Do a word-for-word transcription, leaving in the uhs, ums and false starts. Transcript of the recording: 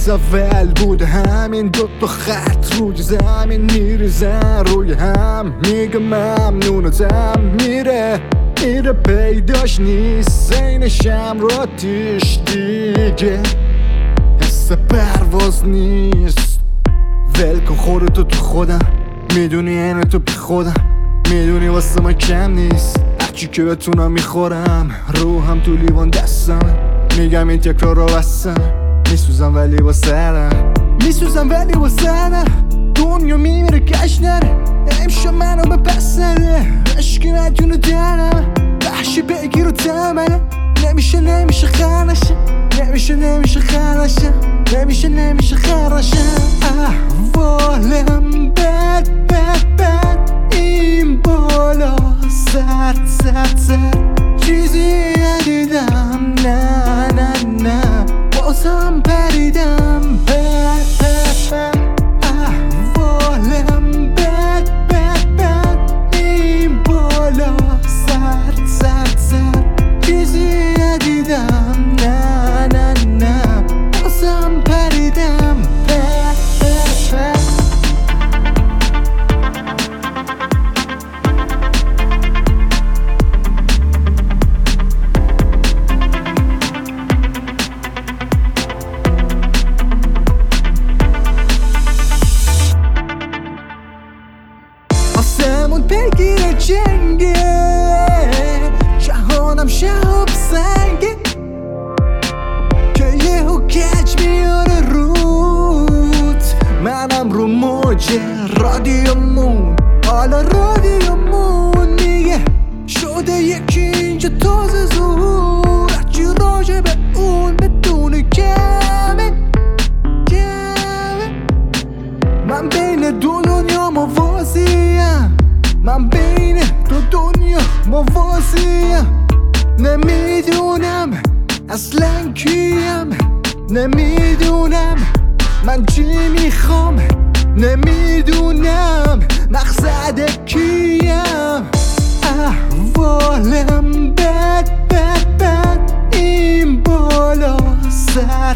از اول بود همین دوتا خط روی زمین میریزن روی هم. میگه ممنونتم، میره میره پیداش نیست این شمر آتیش دیگه حس پرواز نیست. ول کن خودتو تو خودم، میدونی اینه تو بی خودم، میدونی واسه ما کم نیست هرچی که بتونم میخورم. روحم تو لیوان دستم، میگم این تکرار رو بستم. میسوزم ولی با سرم، میسوزم ولی با سرم. دنیا میمیره کش نره، امشب منو به پس نده. عشقی مدیونه درم، وحشی بگیر و تمنه. نمیشه نمیشه خرنشه، نمیشه نمیشه خرنشه، نمیشه نمیشه خرنشه. احوالم بد بد بد، این بالا سرد سرد سرد. چیزی ندیدم نه نه نه، بازم پریدم بد بد بد. احوالم بد بد بد، این بالا سرد سرد سرد. چیزی ندیدم نه نه نه، بازم پریدم بد بد بد. آسمون پیگیر جنگه، جهانم شهاب سنگه که یهو کج میاره رود. منم رو موج رادیومون، حالا رادیومون میگه شده یکی اینجا تازه ظهور. هرچی راجع به اون بدون کمه کمه. من بین دو دنیا موازیم، من بین دو دنیا موازیم. نمیدونم اصلا کیم، نمیدونم من چی میخوام، نمیدونم مقصد کیم. احوالم بد بد بد، این بالا سر